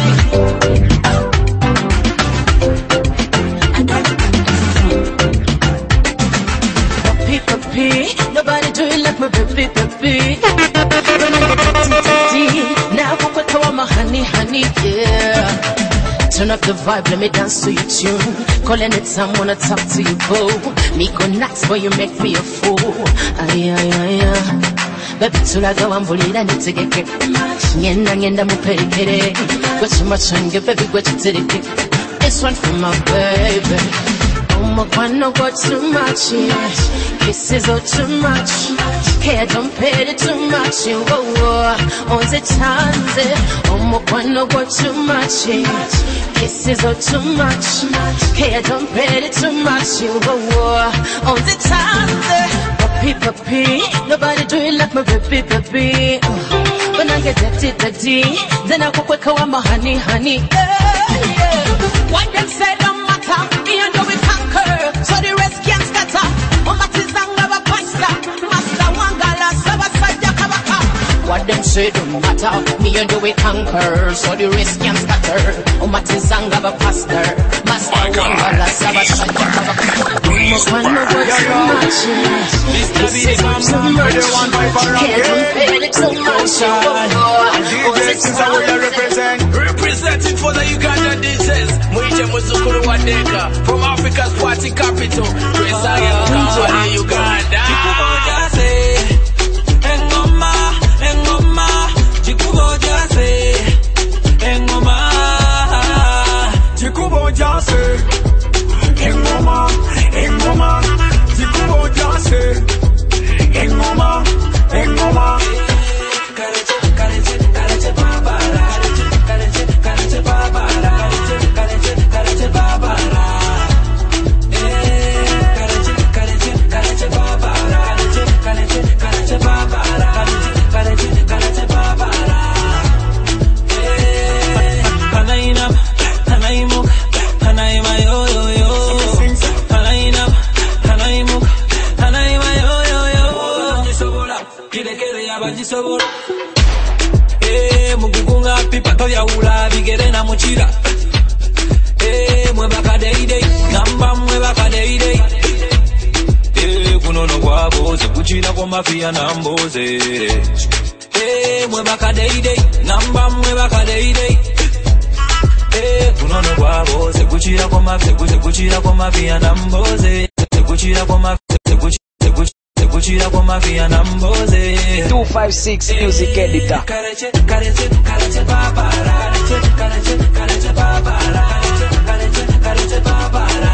I don't understand. Papi, papi, nobody do it like my baby, baby. Now go quick, my honey, honey, yeah. Turn up the vibe, let me dance to your tune. Calling it time, wanna talk to you, boo. Me go nuts, boy, you make me a fool. Ay, ay, ay, ay. Baby, tulaga wambulira nitegeke. Ngenda, ngenda muperekere. Gwachi machonge, baby, gwachi tereke. This one for my baby. Oh, my God, no, got too much, yeah. Kisses are too much. Hey, I don't pay it too much, yeah. Whoa, whoa. On the chance, oh, my God, no, got too much, yeah. Kisses are too much. Hey, I don't pay it too much, yeah. Whoa, whoa. On the chance, papi, papi. Nobody do it like my baby, baby. Uh, when I get dirty, dirty, then I go quick, I my honey, honey. Yeah, yeah. What them say don't matter, me and you we conquer, so the rest can't scatter. Oh, my tis and never points up, master one. So it don't matter, me and you we conquer. So the rest can scatter. Oh, my Tizanga a pastor. Master Wangala Sabasha. Almost one more word so much. This is so much. Can't so much. Representing for the Uganda D Js. Mwije Muzukuru Wadeka. From Africa's party capital. Praise I am Uganda. Engoma, Engoma, Jikubo Jase, Engoma, Jikubo Jase, Engoma, Engoma, Jikubo Jase, Engoma, Engoma. Karache, karache, karache babara, karache, karache babara, karache, karache babara. Eh, karache, karache, karache babara, karache, karache babara, karache, karache babara. Eh, kanaina, kanaimu, kanaima yo yo yo. Kanaina, kanaimu, kanaima yo yo yo. Jisobola, kile kile yabajisobola. Eh, mugugunga pipa toya ula bigere na muchira. Eh, mwe bakadeide, namba mwe bakadeide. Eh, kunono kwabo sekuchira kwa mafia na mboze. Eh, mwe bakadeide, namba mwe bakadeide. Eh, kunono kwabo sekuchira kwa mafia, sekuchira kwa mafia na mboze. Sekuchira kwa mafia, sekuchira Sekuchira kwa mafia na mboze. two five six music editor. Karache, karache, karache babara. Karache, karache, karache babara. Karache, karache babara.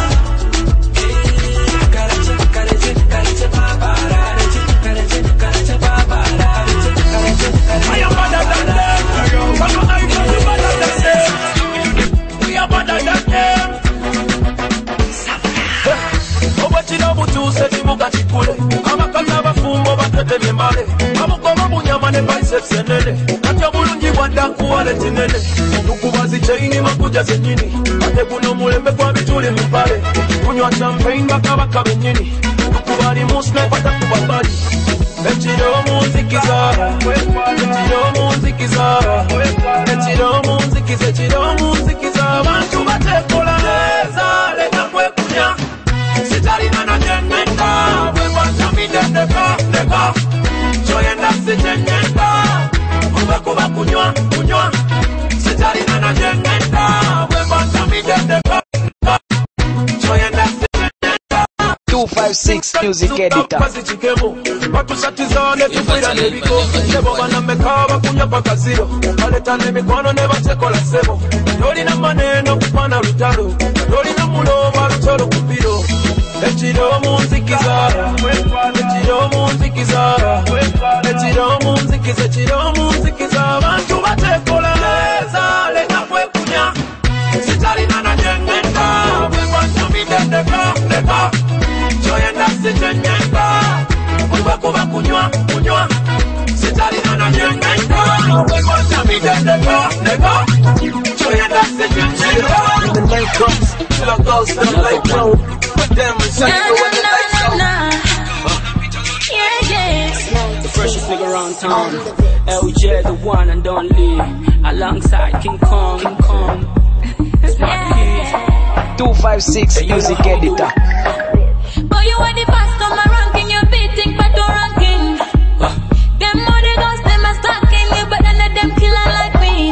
Karache, karache, karache babara. Karache, karache babara. Karache, karache. I am better than them. Come on, I am better than them. We are better than them. Obachina butuse timuka chikule. Abakala bafumbo batete bembale. Abukoma bunyama ne biceps enene. Katya bulungi bwadda kuwale tinene. Tukubazi chaini makuja zenyini. Ate kuno mulembe kwa bituli mpale. Kunywa champagne bakabaka benyini. Tukubali musme pata kubabali. Echiro munzikiza. Echiro munzikiza. Echiro munzikiza. Echiro munzikiza. Bantu batekola leza. Leka kwe kunya. Sitari nana jengenda, webata mi dendeka, deka. Joyenda si jengenda, kuba kuba kunywa, kunywa. Sitari nana jengenda, webata mi dendeka, deka. Joyenda si jengenda. two five six music editor. Watu satizane tufira nebiko. Nebo bana mekaba kunya paka zero. Aleta nemikono neba chekola sebo. Doli na maneno kupana rutaro. Doli na muloba rutaro kupiro. Echiro munzikiza, echiro munzikiza, echiro munzikiza, echiro munzikiza. Bantu batekola leza, leka kwe kunya. Sitari nana jengenda, webanta mi dendeka, deka. Joyenda si jengenda, kuba kuba kunywa, kunywa. Sitari nana jengenda, webanta mi dendeka, deka. Joyenda si jengenda. When the night comes, till I goes down like Joe. Them and shut the way the lights out. Yeah, yeah. The freshest nigga around town. L J, the one and only. Alongside King Kong. King Kong. It's my kid. two five six music editor. Boy, you are the best on my ranking. You're beating but don't ranking. Them money girls, them are stalking you, but none of them killer like me.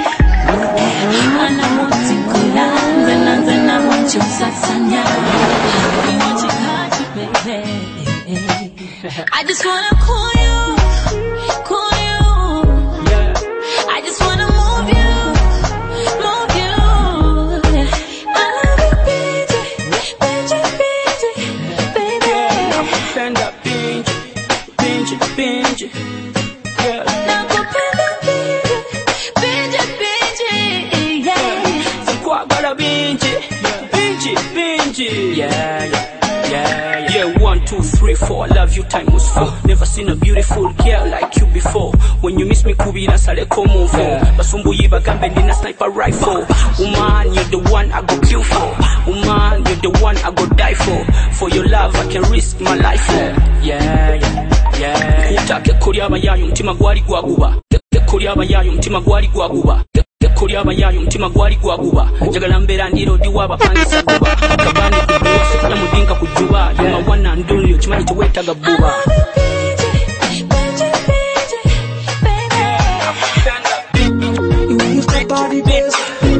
And I want to go down, and then I want you sasanya. I just wanna cool you, cool you. Yeah. I just wanna move you, move you. I love you, B J, B J, B J, baby. Yeah, send up B J, B J, B J. Yeah. Now go penda B J, B J, B J. Yeah. So what got a B J, B J, B J. Yeah, yeah. Yeah, yeah, one, two, three, four. Love you, time was four. Never seen a beautiful girl like you before. When you miss me, kubi na sale komo for. Basumbu yiba gambe nina sniper rifle. Woman, you're the one I go kill for. Woman, you're the one I go die for. For your love, I can risk my life for. Yeah, yeah, yeah. Utake kuri abayanyu mtima gwali gwaguba. Kuli abayayo mtima gwali gwaguba Kuli abayayo mtima gwali gwaguba Jagala mbera ndiro diwa bapangisa kuba Kabani kubuwa sikunya mudinka kujuba Yuma wana ndulio chimani choweta gabuba You start all the days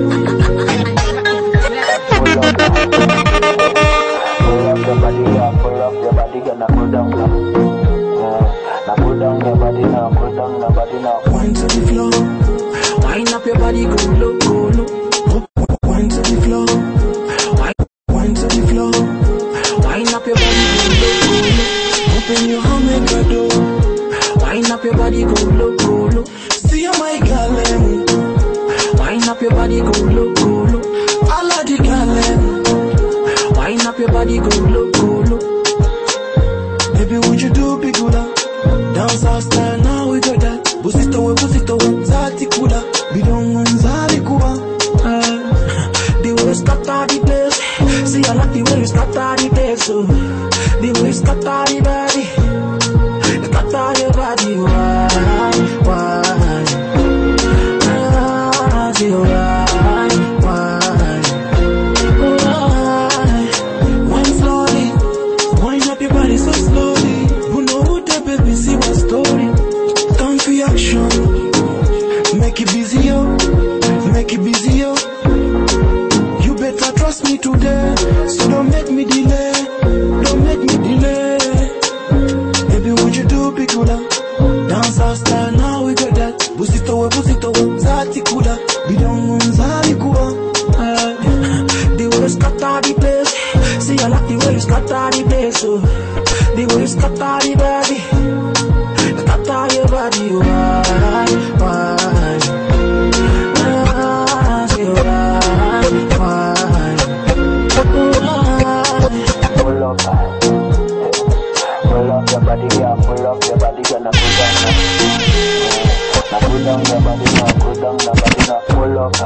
Your body, yeah, pull up your body, gonna go down now. Now go down your body now, go down your body now. Wind to the floor, wind up your body, go low, go low. Wind to the floor, wind, wind to the floor, wind up your body, go low, go low. Open your hand, make a door. Wind up your body, go low, go low. See my girl, wind up your body, go low, go low. I like the girl. Wind up your body, go low, go low. Baby, would you do big gula? Dance our style, now we got that. Busito we busito we zati kula. Bidong nzali kuba. The way you scatter the place. See, I like the way you scatter the place. So, the way you scatter the body. Scatter your body, why, why? Ah, see, why, why? Body so slowly, who know what the baby see my story. Time for action, make it busy, yo, make it busy, yo. You better trust me today, so don't make me delay, don't make me delay. Baby, would you do big gula? Dance our style, now we got that. Busito we, busito we, zati kula. Bidong unzali kuba. The way you scatter the place. See, I like the way you scatter the place, so the way you scatter the body, scatter your body, why, why, why, say why, why, why. Pull up, pull up your body, yeah, pull up your body, gonna go down now. Now go down your body, now go down your body, now pull up,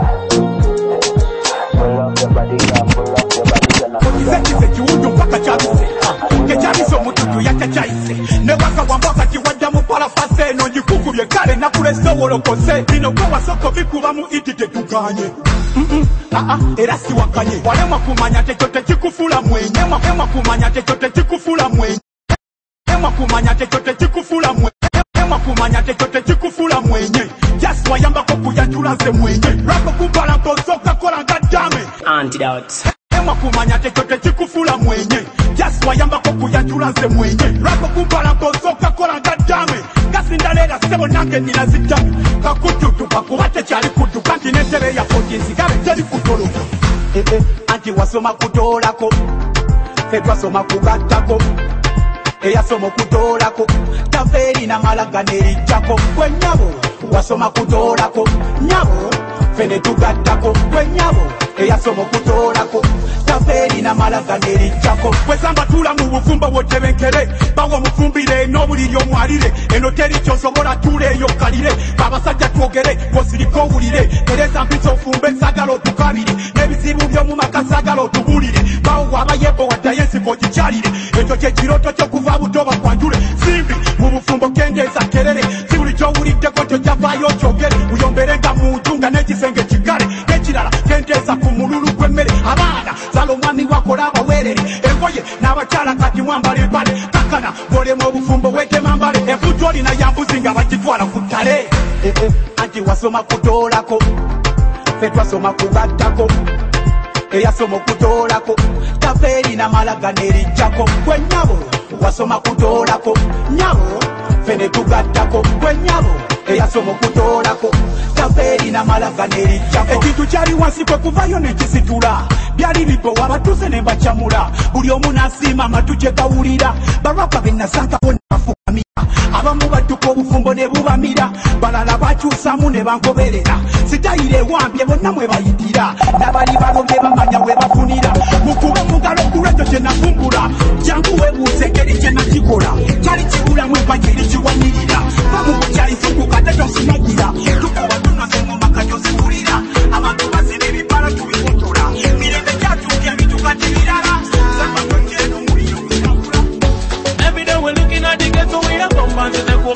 pull up your body, yeah, pull up your body. Ise kiwudu mpaka chabise Kechariso mututu ya chachaise Newaka wambaka kiwanja mupala fase No njikuku byekale na kule sowo lokose Bino kwa wasoko vikuwa mu itite tukanye Mm-mm, ah ah, erasi wakanye Walema kumanya techote chikufula mwenye Walema kumanya techote chikufula mwenye Walema kumanya techote chikufula mwenye Walema kumanya techote chikufula mwenye Just wayamba koku ya chulaze mwenye Rako kumbala ntozoka kola ngadame Antidote Ema kumanya techote chikufula mwenye Just wayamba koku ya chulaze mwenye Rako kumbala ntozoka kola ngadame Kasindalela sebo nange ninazitami Kakututu kakubate chali kutu Kanti netere ya fotizi Gare chali kutolo Eh eh Anti wasoma kutolako Fetwa soma kugatako Eya somo kutolako Taferi na malaga nerichako Kwe nyabo Wasoma kutolako Nyabo Fene tugatako Kwe nyabo Eya somo kutolako Taferi na malaga nerichako Wezamba tula mu bufumba wotebenkere Bawo mufumbire nobuli yo mwalire Enoteri chosobola tule yo kalire Babasajja twogere Kosiriko wulire Tereza mpiso fumbe sagalo tukabire Nebizibu byo mu makasagalo tubulire Bawo wabayebo wadayensi kojikyalire Ekyo kye kiroto kyo kuva butoba kwanjule Simbi mu bufumbo kendeza kerere Sibuli kyo wuliddeko kyo kyavayo kyogere Uyomberenga mu njunga n'ekisenge kigale N'ekirala kendeza ku mululu gw'emmere Abaana zala omwami wakola abaweerere Engoye n'abakyala kati mwambale empale Kakana ng'olema obufumbo weetema mbale Enfuutu olina yambuzi nga bagitwala ku ttale Eh eh anti wasoma kutoolako Ffe twasoma kugattako Eyasoma okutoolako Taferi na malaga nerijjako Kwe nyabo wasoma kutoolako Nyabo fene tugattako Kwe nyabo eyasoma okutoolako Taferi na malaga nerijjako Ekintu kyali wansi kwe kuvayo nekisitula Byali bibo wabatuuse ne bacamula Buli omu n'asiima amatu gye gawulira Barwapa be nasanga bonna bafukamira Abamu badduka obufumbo ne bubamira Balala bakyusaamu ne bangoberera Sitayire wambye bonna mwe bayitira N'abali balobye bamanya we bafunira Mukube mugalo kulekyo kye nafumbula Jangu weebuuze engeri gye nakikola Kyali kibulamu empagi erikiwanirira Bamu bukyali fukuka tetosimagira Tukuba tunoze mu maka gy'ozigulira Abantu bazina ebibala tubifotola Mirembe gyatuukya bitukati birala Samba tonjeeno muliro. Every day we're looking at the ghetto, we have come back to the Coca-Cola.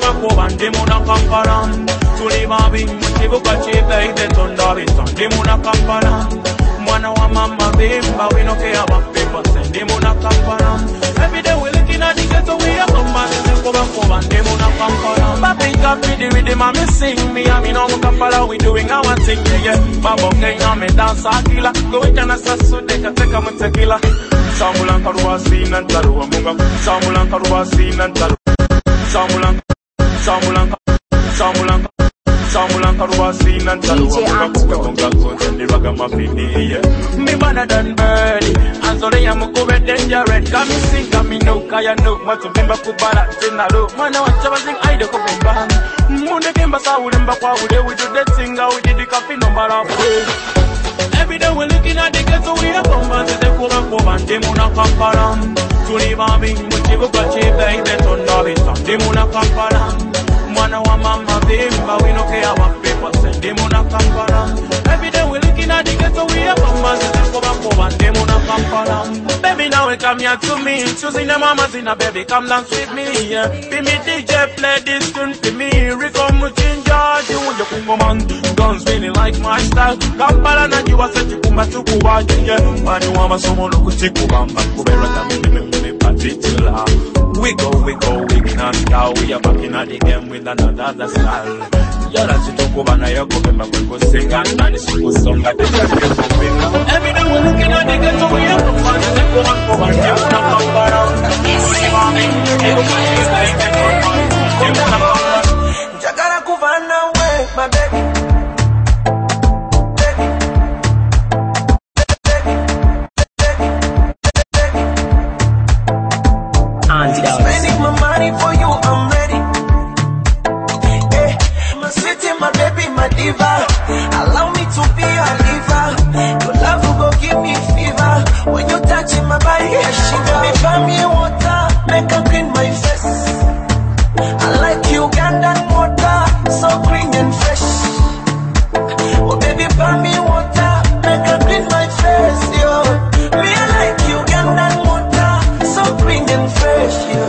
ndimu na Kampala. Tuli babi mukibuga kibeide tonda bitandi muna Kampala. Mwana wa mama bimba we no care about people ndimu na Kampala. Every day we looking at the ghetto we are coming to go back for ndimu na Kampala. Baby got me the rhythm and me sing me and me no Kampala we doing our thing yeah yeah. Babo Kenya me dance akila go with na sasu de ka take am tequila. Samulan karuwa sinan taruwa munga. Samulan karuwa sinan taruwa. Samulan Samulan Samulan Samulan karuwa sinan taruwa munga munga kunga ndi baga mafini yeah. Me better than birdie and so they am go be dangerous. Come me sing come me no kaya no matu bimba kubala tinalo. Mana wacha bazing aide ko bimba. Munde kemba sa ulimba kwa ude we do that thing we did the coffee number of every day we looking at the ghetto we are coming to the Kuba Kuba ndimu na Kampala. Tuli babi mukibuga kibeide tonda bitandi muna Kampala. Mwana wa mama bimba we no care about people ndimu na Kampala. Every day we looking at the ghetto we are coming to the Kuba Kuba ndimu na Kampala. Baby now we come here to me, choosing the mamas in a baby come dance with me yeah. Be me D J play this tune for me. Rico Muchinja you the Kungo man. Guns really like my style. Kampala na you was a kumba tukuwaje yeah. Mani wa masomo no kuchikubamba kubera kami me particular. We go, we go, we can't stop. We are back in the game with another style. Yara chitukuba na yoko bemba kweko singa nani siku songa teka keko bemba. Every day we're looking at the ghetto we are from Mani Seko Mako Mani Muna Kampala. Jagara kuvana we, my baby. Spending my money for you, I'm ready. Hey, my sweetie, my baby, my diva. Allow me to be your liver. Your love will go give me fever. When you touch my body, yeah, she got me buy me water, make her clean my face. I like Ugandan water, so green and fresh. Oh baby, buy me water, make her clean my face, yo. Me I like Ugandan water, so green and fresh, yo.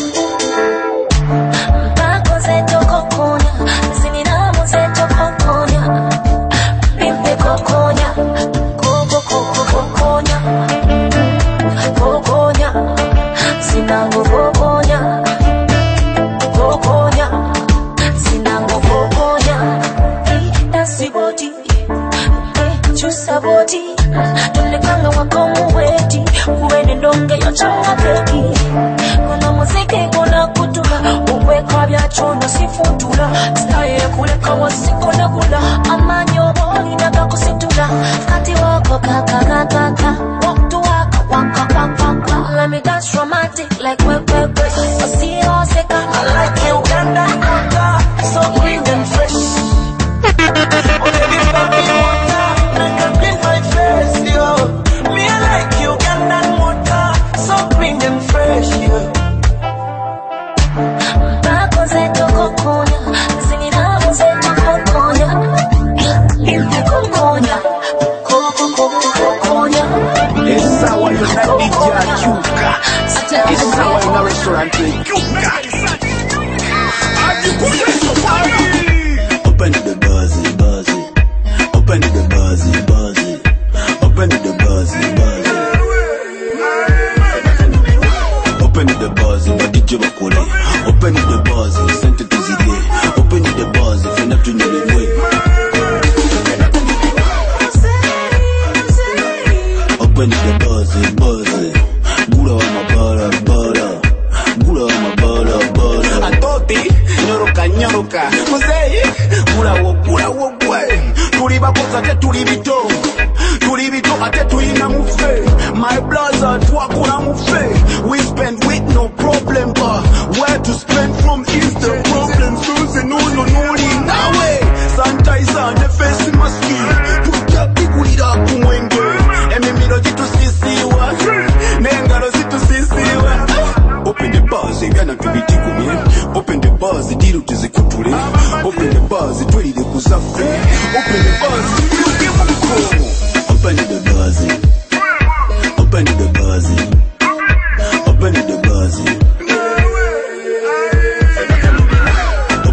Tulipanga wako muweti uwene ndonge yochanga keki kuna muziki kuna kutula uwe kwa chono sifutula staye kuleka wasikona kula amanyo boli na kakusitula kati wako kaka kaka kaka walk to waka waka waka waka. Let me dance romantic like we we we see all seka. I like you Uganda water so green and fresh. Oh baby baby water make a clean my face yo. Me I like you Uganda water so green and fresh yo. It's how you like D J Chuka. It's how in a restaurant with Chuka. Open the buzzy, buzzy. Open the buzzy, buzzy. Open the buzzy, buzzy. Open the buzzy, what did you call it? Open the buzzy, sent it to the day. Open the buzzy, if you're not doing the way. Open the buzzy, buzzy. Gula wa mabara, bara. Gula wa mabara, bara. Atoti, nyoroka, nyoroka. Muzei, gula wo, gula wo, gwe. Tuli bakoza te tuli bito. Tuli bito ate tulina mufe. My brother, twakuna mufe. We spend with no problem, but where to spend from is the problem. Susie, no, no, no, no way. Sanitizer, the face maski. Tuja pikulira kumwenge. Emimiro jitu sisiwa. Nengaro zitu sisiwa. Open the bars, igana tubiti kumye. Open the bars, diru tizikutule. Open the bars, twelide kusafe. Open the bars, yuke muko. Open the bars. Open the bars. Open the bars.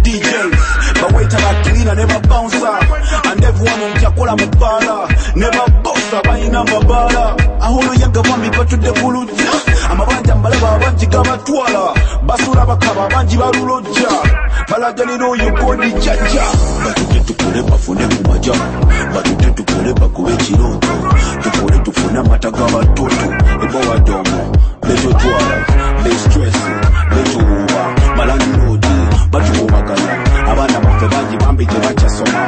D Js. But wait till I clean, I never bounce up. And everyone on Jacola Mabala. Never bounce up, I ain't a Mabala. I hold a younger one because to the Buluja. I'm a band of Malava, Banji Gamatwala. Basura Bakaba, Banji Baruloja. Balajani know you go the Jaja. But you get to put up for them, Maja. But you get to put up a Kuechiroto. To put it to Funa Matagava Toto. A Boa Domo. Beto Tuala. Be stressing. Beto Uva. Malani Rodi. But you Magana. Abana Makabaji Bambi Jacha Soma.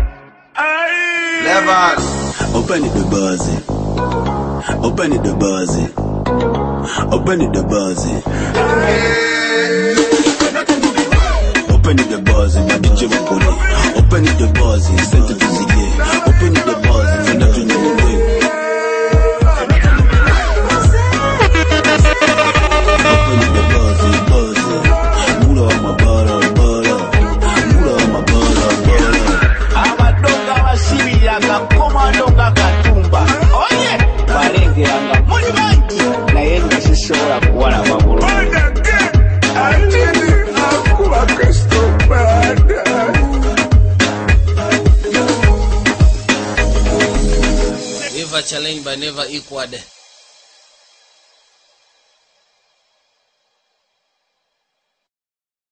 Levels. Open it the buzzy. Open it the buzzy. Open it the buzzy. Open it the buzzy, my D J Wakoni. Open it the buzzy, send it to Z D. Open it the buzzy, send it to N W A. Open it the buzzy, buzzy. Mula on my butter, butter. Mula on my butter, butter. Abadonga wasibiyanga, komandonga katumba. Oye, balengiranga muli bangi. Naye nisisobola kuwala mabulu. Never challenged but never equaled.